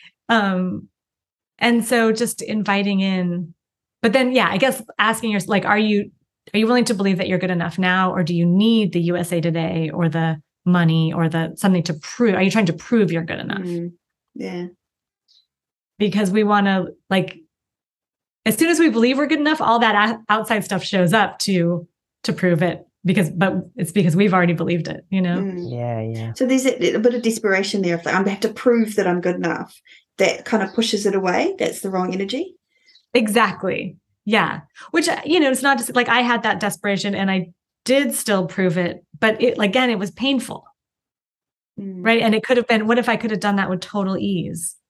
Speaker 4: and so just inviting in. But then, I guess asking yourself, like, are you willing to believe that you're good enough now, or do you need the USA Today or the money or the something to prove? Are you trying to prove you're good enough?
Speaker 2: Yeah.
Speaker 4: Because we want to, like, as soon as we believe we're good enough, all that outside stuff shows up to prove it. But it's because we've already believed it,
Speaker 3: Yeah.
Speaker 2: So there's a bit of desperation there. If like, I have to prove that I'm good enough, that kind of pushes it away. That's the wrong energy.
Speaker 4: Exactly. Yeah. Which, it's not just like I had that desperation and I did still prove it, but it was painful. Right. And it could have been, what if I could have done that with total ease?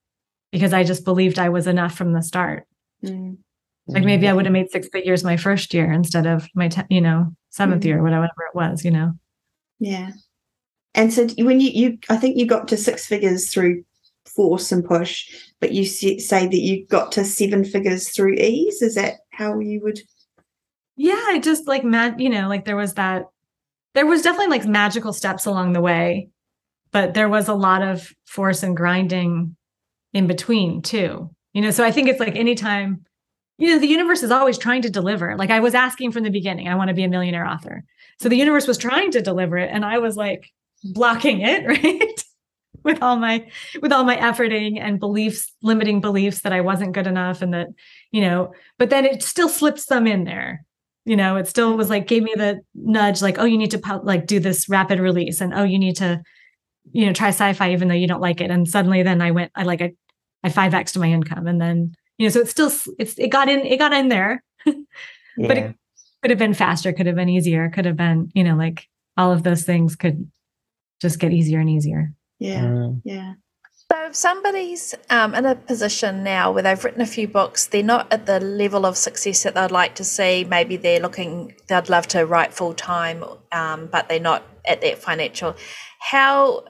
Speaker 4: because I just believed I was enough from the start. Like maybe I would have made 6 figures my first year instead of my, 7th year, whatever it was,
Speaker 2: Yeah. And so when I think you got to 6 figures through force and push, but you say that you got to 7 figures through ease. Is that how you would?
Speaker 4: Yeah, I just like, like there was definitely like magical steps along the way, but there was a lot of force and grinding in between too, so I think it's like anytime, the universe is always trying to deliver. Like I was asking from the beginning, I want to be a millionaire author. So the universe was trying to deliver it. And I was like blocking it, right? with all my efforting and beliefs, limiting beliefs that I wasn't good enough. And that, but then it still slipped some in there. It still was like, gave me the nudge, like, oh, you need to do this rapid release. And, oh, you need to, try sci-fi, even though you don't like it. And suddenly then I 5x'd my income. And then, so it got in there, but it could have been faster, could have been easier, could have been, like all of those things could just get easier and easier.
Speaker 2: Yeah. Yeah.
Speaker 1: So if somebody's in a position now where they've written a few books, they're not at the level of success that they'd like to see. Maybe they'd love to write full time, but they're not at that financial. How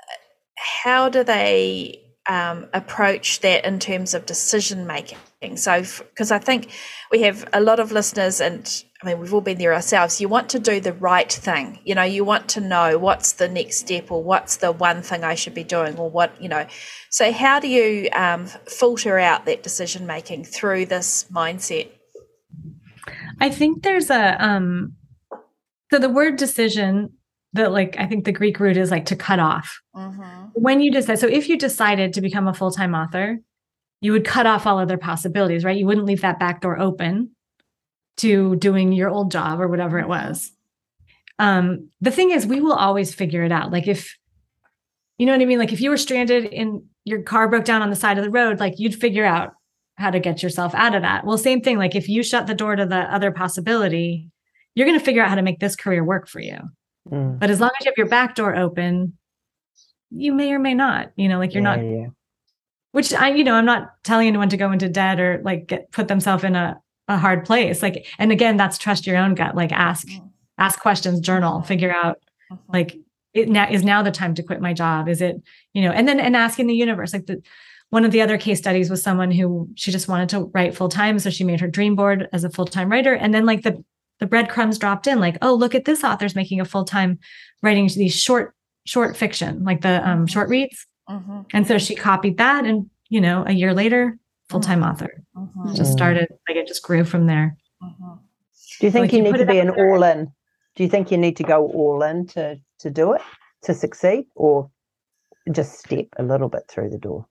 Speaker 1: do they approach that in terms of decision making? So, because I think we have a lot of listeners, and I mean, we've all been there ourselves. You want to do the right thing. You want to know what's the next step, or what's the one thing I should be doing, or what, So how do you filter out that decision making through this mindset?
Speaker 4: I think there's so the word decision, I think the Greek root is like to cut off. When you decide, so if you decided to become a full-time author, you would cut off all other possibilities, right? You wouldn't leave that back door open to doing your old job or whatever it was. The thing is, we will always figure it out. Like if, you know what I mean? Like if you were stranded in your car broke down on the side of the road, like you'd figure out how to get yourself out of that. Well, same thing. Like if you shut the door to the other possibility, you're going to figure out how to make this career work for you. But as long as you have your back door open, you may or may not, like you're not, which I'm not telling anyone to go into debt or like put themselves in a hard place. Like, and again, that's trust your own gut, like ask questions, journal, figure out like is now the time to quit my job? Is it, and asking the universe, like one of the other case studies was someone who she just wanted to write full time. So she made her dream board as a full-time writer. And then like the breadcrumbs dropped in, like, oh, look at this author's making a full-time writing these short fiction, like the short reads. And so she copied that, and a year later, full-time author. Just started, like it just grew from there.
Speaker 3: Do you think you need to be an all-in? Do you think you need to go all in to do it, to succeed, or just step a little bit through the door?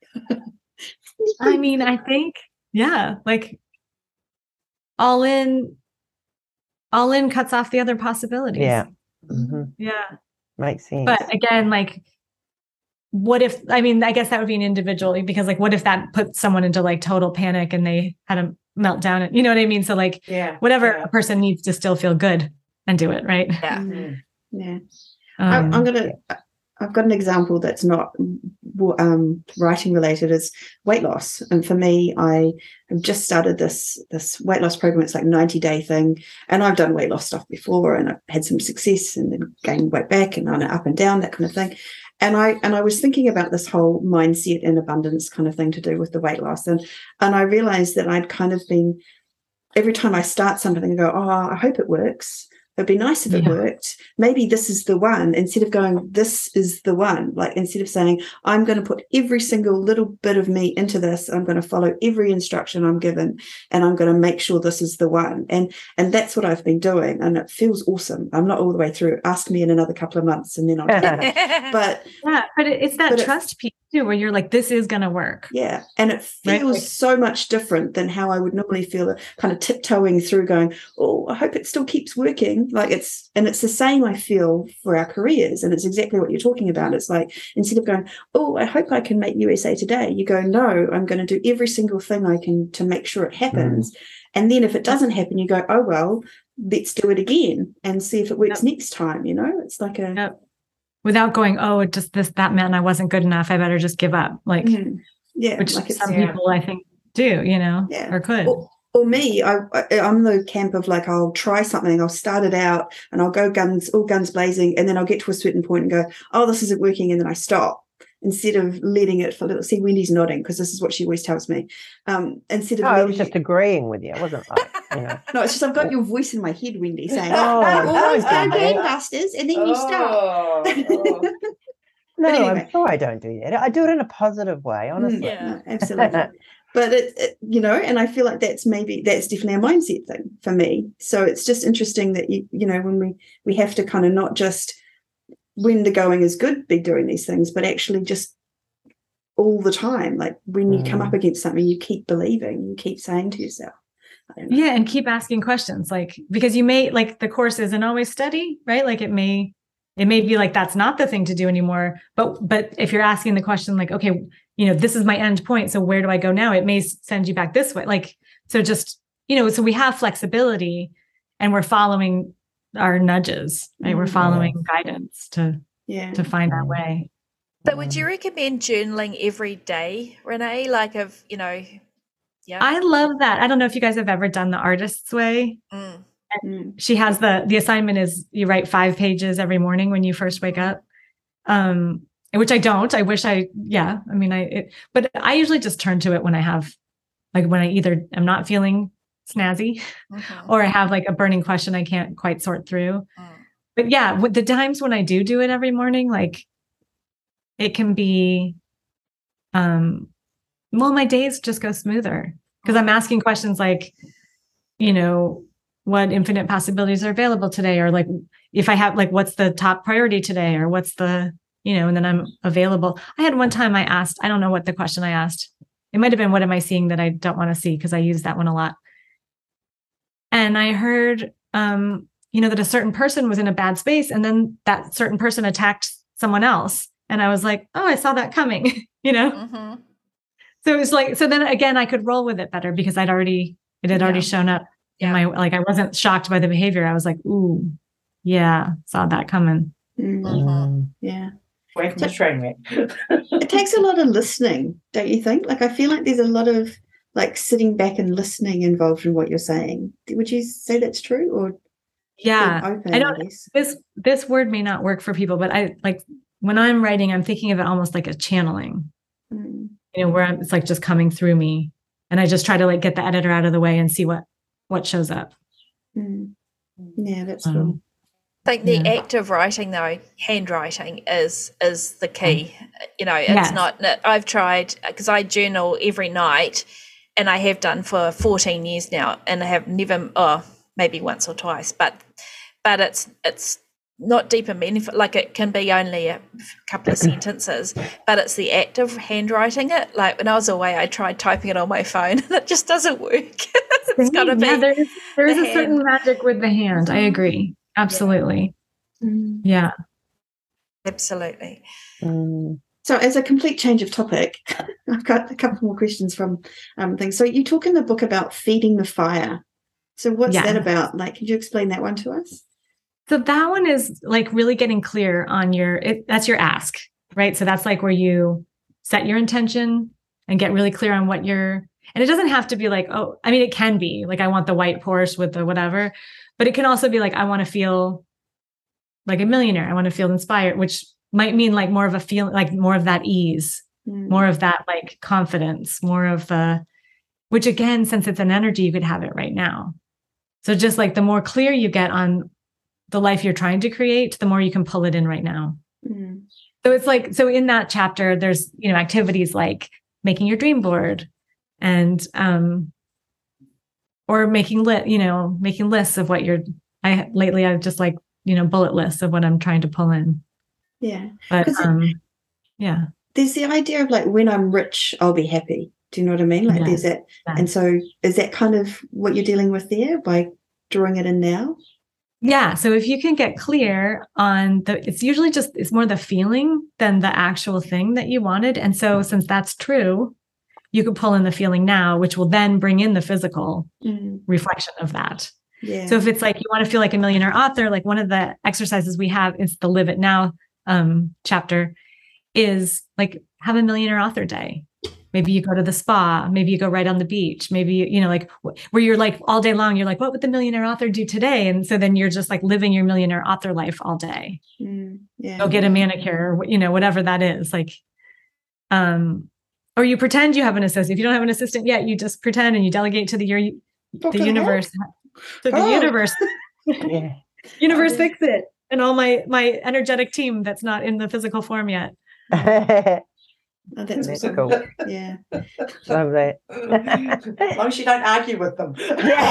Speaker 4: I mean, I think, like all in cuts off the other possibilities.
Speaker 3: Yeah.
Speaker 4: Yeah.
Speaker 3: Makes sense.
Speaker 4: But again, like, what if, I mean, I guess that would be an individual, because like, what if that put someone into like total panic and they had a meltdown? And, you know what I mean? So like, whatever a person needs to still feel good and do it. Right.
Speaker 2: Yeah. Yeah. I've got an example that's not writing related, is weight loss. And for me, I have just started this weight loss program. It's like 90-day thing. And I've done weight loss stuff before, and I've had some success and then gained weight back and on up and down, that kind of thing. And I was thinking about this whole mindset and abundance kind of thing to do with the weight loss. And I realized that I'd kind of been, every time I start something, I go, oh, I hope it works. It'd be nice if it worked. Maybe this is the one, instead of going, this is the one. Like, instead of saying, I'm going to put every single little bit of me into this, I'm going to follow every instruction I'm given, and I'm going to make sure this is the one. And that's what I've been doing. And it feels awesome. I'm not all the way through. Ask me in another couple of months and then I'll get it. But
Speaker 4: it's that trust piece too, where you're like, this is going to work.
Speaker 2: Yeah. And it feels so much different than how I would normally feel, kind of tiptoeing through going, oh, I hope it still keeps working. Like it's the same I feel for our careers. And it's exactly what you're talking about. It's like, instead of going, oh, I hope I can make USA Today, you go, no, I'm going to do every single thing I can to make sure it happens. And then if it doesn't happen, you go, oh, well, let's do it again and see if it works next time. It's like a...
Speaker 4: Without going, oh, it just that meant I wasn't good enough, I better just give up. Like,
Speaker 2: Yeah.
Speaker 4: Which some people I think do, or could.
Speaker 2: Or me, I'm the camp of like, I'll try something, I'll start it out and I'll go all guns blazing, and then I'll get to a certain point and go, oh, this isn't working, and then I stop. Instead of letting it for a little, see, Wendy's nodding because this is what she always tells me. Instead of
Speaker 3: I was just agreeing with you. It wasn't like,
Speaker 2: No, it's just I've got your voice in my head, Wendy, saying, always go gangbusters, and then you stop.
Speaker 3: No,
Speaker 2: anyway.
Speaker 3: I'm sure I don't do that. I do it in a positive way, honestly.
Speaker 2: No, absolutely. But and I feel like that's definitely a mindset thing for me. So it's just interesting that when we have to kind of not just when the going is good be doing these things, but actually just all the time. Like when you come up against something, you keep believing, you keep saying to yourself.
Speaker 4: Yeah, and keep asking questions, like, because you may, like, the course isn't always steady, right? Like it may be like that's not the thing to do anymore. But if you're asking the question like, okay, this is my end point, so where do I go now? It may send you back this way. Like, so just, so we have flexibility and we're following our nudges, right? We're following guidance to find our way.
Speaker 1: So would you recommend journaling every day, Renee? Like yeah.
Speaker 4: I love that. I don't know if you guys have ever done the Artist's Way. She has the assignment is you write 5 pages every morning when you first wake up. Which I don't. I wish but I usually just turn to it when I have, like, when I either am not feeling snazzy or I have like a burning question I can't quite sort through. But yeah, the times when I do it every morning, like it can be, my days just go smoother because I'm asking questions like, what infinite possibilities are available today? Or like, if I have, like, what's the top priority today? Or what's the, and then I'm available. I had one time I don't know what the question I asked. It might've been, what am I seeing that I don't want to see? Because I use that one a lot. And I heard, that a certain person was in a bad space, and then that certain person attacked someone else. And I was like, oh, I saw that coming, So it was like, so then again, I could roll with it better because it had already shown up in my, like, I wasn't shocked by the behavior. I was like, ooh, yeah, saw that coming.
Speaker 2: Yeah.
Speaker 5: Away from the train wreck.
Speaker 2: It takes a lot of listening, don't you think? Like, I feel like there's a lot of like sitting back and listening involved in what you're saying. Would you say that's true? Or
Speaker 4: I don't. This word may not work for people, but I like when I'm writing, I'm thinking of it almost like a channeling. Where it's like just coming through me, and I just try to like get the editor out of the way and see what shows up.
Speaker 2: Yeah, that's cool.
Speaker 1: I think the act of writing, though, handwriting is the key. It's not. I've tried because I journal every night, and I have done for 14 years now, and I have never, maybe once or twice, but it's not deep and meaningful. Like, it can be only a couple of sentences, but it's the act of handwriting it. Like, when I was away, I tried typing it on my phone, and it just doesn't work. It's got to be.
Speaker 4: There is a certain magic with the hand. I agree. Absolutely. Yeah.
Speaker 1: Absolutely.
Speaker 2: So, as a complete change of topic, I've got a couple more questions from things. So, you talk in the book about feeding the fire. So, what's that about? Like, could you explain that one to us?
Speaker 4: So that one is like really getting clear on that's your ask, right? So that's like where you set your intention and get really clear on and it doesn't have to be like, it can be like, I want the white Porsche with the whatever, but it can also be like, I want to feel like a millionaire. I want to feel inspired, which might mean like more of a feeling, like more of that ease, more of that like confidence, more of which again, since it's an energy, you could have it right now. So just like the more clear you get on the life you're trying to create, the more you can pull it in right now. So it's like, so in that chapter, there's, activities like making your dream board and, or making lists of what I've just like, bullet lists of what I'm trying to pull in.
Speaker 2: Yeah.
Speaker 4: But,
Speaker 2: there's the idea of like, when I'm rich, I'll be happy. Do you know what I mean? Like there's that. Yeah. And so is that kind of what you're dealing with there by drawing it in now?
Speaker 4: Yeah. So if you can get clear on it's usually it's more the feeling than the actual thing that you wanted. And so since that's true, you can pull in the feeling now, which will then bring in the physical reflection of that. Yeah. So if it's like, you want to feel like a millionaire author, like one of the exercises we have is the Live It Now chapter is like, have a millionaire author day. Maybe you go to the spa, maybe you go right on the beach, maybe, you know, like where you're like all day long, you're like, what would the millionaire author do today? And so then you're just like living your millionaire author life all day. Go get a manicure, or, you know, whatever that is. Like, or you pretend you have an assistant. If you don't have an assistant yet, you just pretend and you delegate to the universe. To the universe.
Speaker 3: Yeah.
Speaker 4: Universe, fix it. And all my energetic team that's not in the physical form yet.
Speaker 2: Oh, that's awesome.
Speaker 3: Cool.
Speaker 2: Yeah.
Speaker 3: Love that.
Speaker 5: As long as you don't argue with them.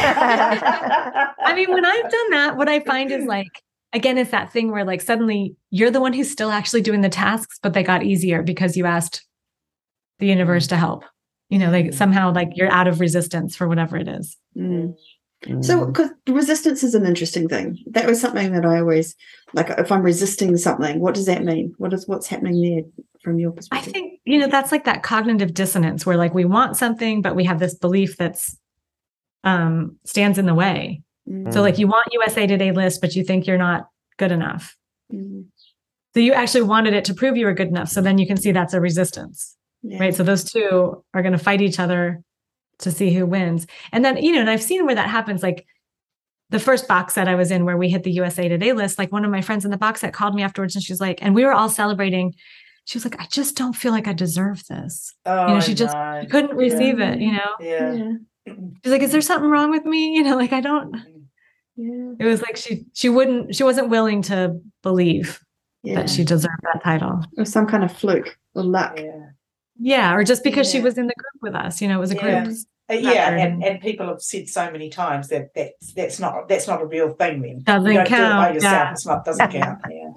Speaker 4: I mean, when I've done that, what I find is like, again, it's that thing where like suddenly you're the one who's still actually doing the tasks, but they got easier because you asked the universe to help. You know, like somehow like you're out of resistance for whatever it is.
Speaker 2: So, because resistance is an interesting thing. That was something that I always like. If I'm resisting something, what does that mean? What's happening there from your perspective?
Speaker 4: I think, you know, that's like that cognitive dissonance where like we want something, but we have this belief that's stands in the way. So like you want USA Today list, but you think you're not good enough. So you actually wanted it to prove you were good enough. So then you can see that's a resistance, right? So those two are going to fight each other to see who wins. And then, you know, and I've seen where that happens. Like the first box set I was in where we hit the USA Today list, like one of my friends in the box set called me afterwards and she's like, and we were all celebrating. She was like, I just don't feel like I deserve this.
Speaker 5: Oh,
Speaker 4: you know, she couldn't receive it, you know?
Speaker 5: Yeah.
Speaker 4: She's like, is there something wrong with me? You know, like I don't, it was like, she wasn't willing to believe that she deserved that title.
Speaker 2: Or some kind of fluke or luck.
Speaker 4: Yeah. Or just because she was in the group with us, you know, it was a group.
Speaker 5: And people have said so many times that that's not a real thing then.
Speaker 4: Doesn't
Speaker 5: you don't
Speaker 4: count.
Speaker 5: Do it by yourself. It doesn't count. Yeah.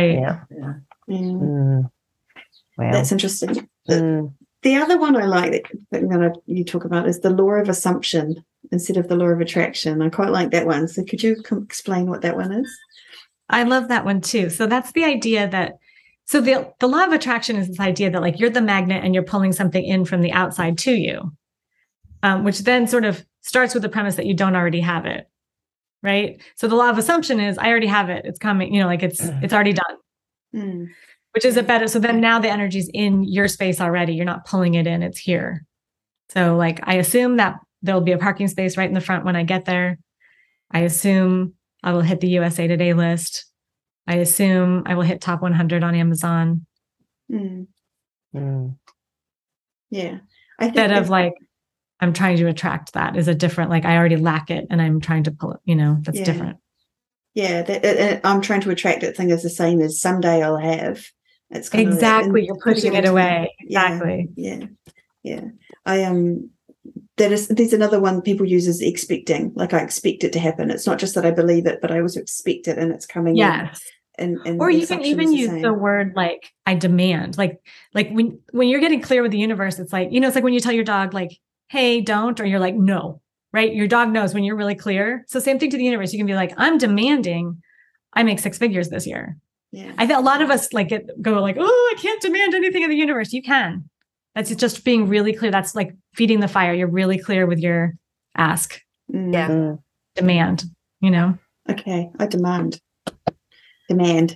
Speaker 4: Right.
Speaker 3: Wow.
Speaker 2: That's interesting. The other one I like that you talk about is the law of assumption instead of the law of attraction. I quite like that one. So could you explain what that one is?
Speaker 4: I love that one too. So that's the idea that, so the law of attraction is this idea that like you're the magnet and you're pulling something in from the outside to you, which then sort of starts with the premise that you don't already have it, right? So the law of assumption is I already have it. It's coming, you know, like it's already done, which is a better. So then now the energy's in your space already. You're not pulling it in, it's here. So like, I assume that there'll be a parking space right in the front when I get there. I assume I will hit the USA Today list. I assume I will hit top 100 on Amazon.
Speaker 2: Yeah. I think
Speaker 4: instead of like, I'm trying to attract that is a different, like I already lack it and I'm trying to pull it, you know, that's different.
Speaker 2: Yeah. I'm trying to attract it thing is the same as someday I'll have. It's kind
Speaker 4: exactly.
Speaker 2: of,
Speaker 4: you're pushing it away. Exactly.
Speaker 2: Yeah. There's another one people use is expecting. Like I expect it to happen. It's not just that I believe it, but I also expect it and it's coming.
Speaker 4: Yes.
Speaker 2: And
Speaker 4: or you can even use the word like I demand. Like when you're getting clear with the universe, it's like, you know, it's like when you tell your dog like, hey, don't, or you're like, no, right? Your dog knows when you're really clear. So same thing to the universe. You can be like, I'm demanding I make 6 figures this year.
Speaker 2: Yeah.
Speaker 4: I think a lot of us like go like, oh, I can't demand anything of the universe. You can. That's just being really clear. That's like feeding the fire. You're really clear with your ask.
Speaker 1: Yeah.
Speaker 4: Demand, you know?
Speaker 2: Okay. I demand. Demand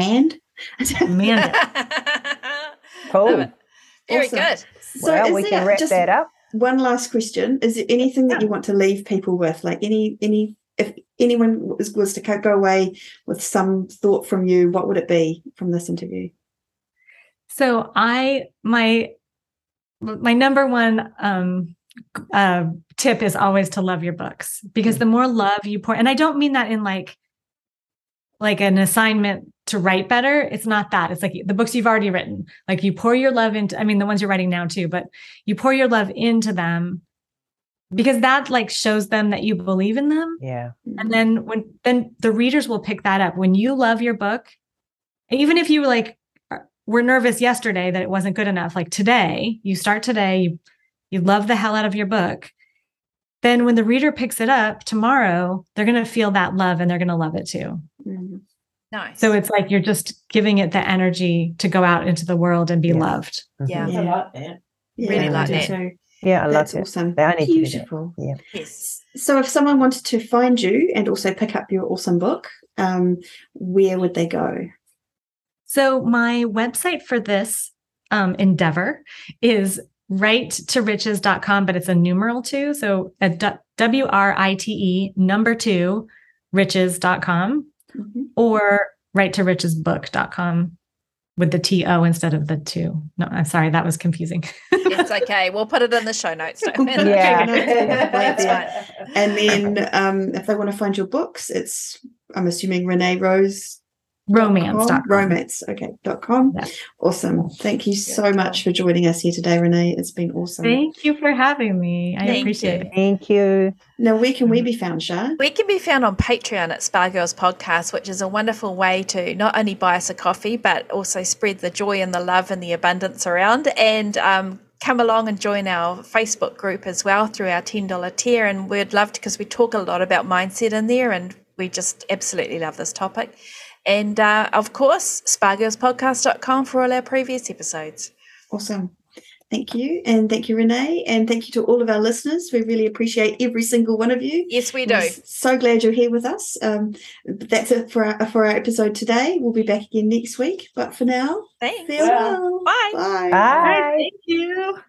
Speaker 2: it.
Speaker 3: Cool.
Speaker 1: Very
Speaker 2: Awesome.
Speaker 1: Good.
Speaker 2: So
Speaker 3: well, we can wrap that up.
Speaker 2: One last question. Is there anything that you want to leave people with? Like if anyone was to go away with some thought from you, what would it be from this interview?
Speaker 4: So my number one tip is always to love your books, because the more love you pour, and I don't mean that in like an assignment to write better. It's not that. It's like the books you've already written, like you pour your love into, I mean, the ones you're writing now too, but you pour your love into them because that like shows them that you believe in them.
Speaker 3: Yeah.
Speaker 4: And then then the readers will pick that up. When you love your book, even if you were nervous yesterday that it wasn't good enough, like today, you start today, you love the hell out of your book. Then when the reader picks it up tomorrow, they're going to feel that love and they're going to love it too.
Speaker 1: Nice.
Speaker 4: So it's like you're just giving it the energy to go out into the world and be loved.
Speaker 1: Yeah.
Speaker 5: I like that.
Speaker 1: Really like that.
Speaker 2: So
Speaker 3: Yeah, I love
Speaker 2: that's
Speaker 3: it.
Speaker 2: awesome.
Speaker 3: Beautiful. Yeah.
Speaker 1: Yes.
Speaker 2: So if someone wanted to find you and also pick up your awesome book, where would they go?
Speaker 4: So my website for this endeavor is writetoriches.com, but it's a numeral 2. So at WRITE 2 riches.com or writerichesbook.com with the TO instead of the 2. No, I'm sorry. That was confusing.
Speaker 1: It's okay. We'll put it in the show notes.
Speaker 2: Yeah. And then if they want to find your books, it's, I'm assuming, Renee Rose. Romance.com.
Speaker 4: Yeah.
Speaker 2: Awesome. Thank you so much for joining us here today, Renee. It's been awesome.
Speaker 4: Thank you for having me. I appreciate it.
Speaker 3: Thank you.
Speaker 2: Now, where can we be found, Shah?
Speaker 1: We can be found on Patreon at Spa Girls Podcast, which is a wonderful way to not only buy us a coffee, but also spread the joy and the love and the abundance around. And come along and join our Facebook group as well through our $10 tier. And we'd love to, because we talk a lot about mindset in there, and we just absolutely love this topic. And, of course, spagirlspodcast.com for all our previous episodes.
Speaker 2: Awesome. Thank you. And thank you, Renee. And thank you to all of our listeners. We really appreciate every single one of you.
Speaker 1: Yes, we do.
Speaker 2: We're so glad you're here with us. That's it for our episode today. We'll be back again next week. But for now,
Speaker 1: thanks.
Speaker 2: farewell.
Speaker 1: Bye.
Speaker 2: Bye.
Speaker 3: Bye.
Speaker 4: Thank you.